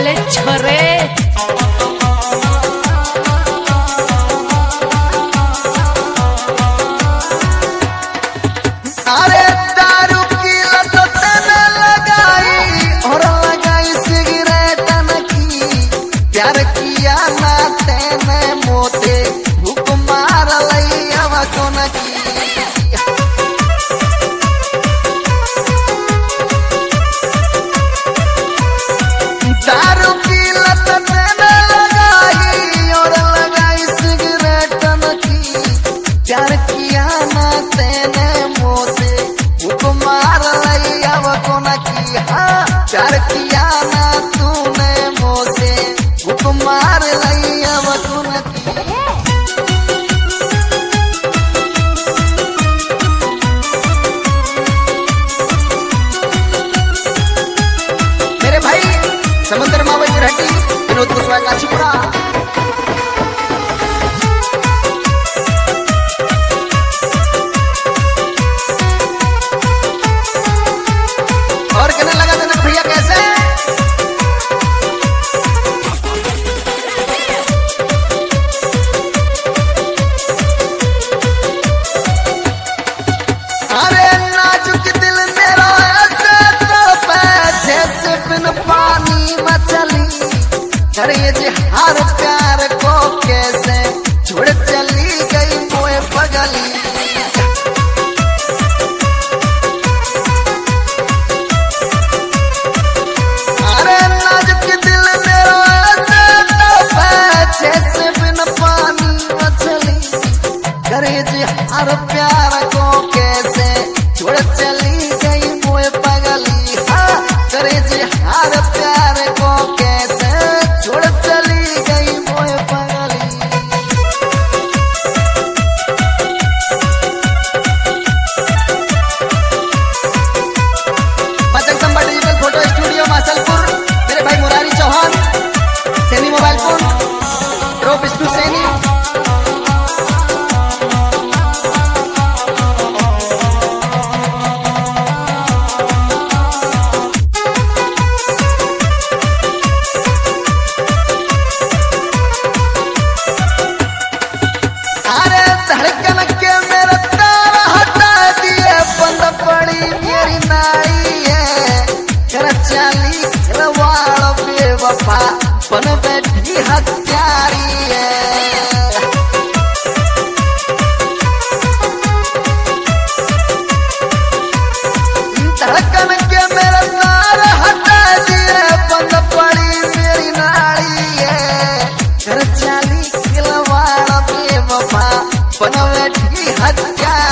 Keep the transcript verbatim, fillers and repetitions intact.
साले छोरे। अरे दारू की लत तने लगाई और लगाई सिगरेट की, प्यार किया ना तेने मोते भूख मार लई अब कौन की। दारू की लत तने लगाई और लगाई सिगरेट की, प्यार किया ना तेने मोते भूख मार लई अब कौन की। हाँ प्यार किया ना तूने मोसे भूख मार लई अब कौन की। मेरे भाई समुद्र मावई रहती विनोद कुशवाहा काशीपुरा। और कहने लगा जनक भैया कैसे अरे नाजुक दिल मेरा ऐसे तड़पे जैसे बिन पानी मछली, अरे ये जी हर प्यार को कैसे छोड़ चली गई मोए पगली। अरे नाजुक दिल मेरा ऐसे तड़पे जैसे बिन पानी मछली, अरे ये जी हर प्यार को कैसे छोड़ चली गई मोए पगली। हाँ करे जी हर प्यार को कैसे छोड़ चली गई मोए पगली। Jagdamba digital photo studio Masalpur, मेरे भाई Murari Chauhan, Saini mobile phone, pro Vishnu Saini. अरे धड़कन के मेरे तार हटा दिए, बंद पड़ी मेरी नाई है, कर चाली रवाड़ बेवफा बन बैठी हत्यारी है। धड़कन के मेरे तार हटा दिए, बंद पड़ी मेरी नाई है, कर चाली रवाड़ बेवफा बन बैठी हत्यारी।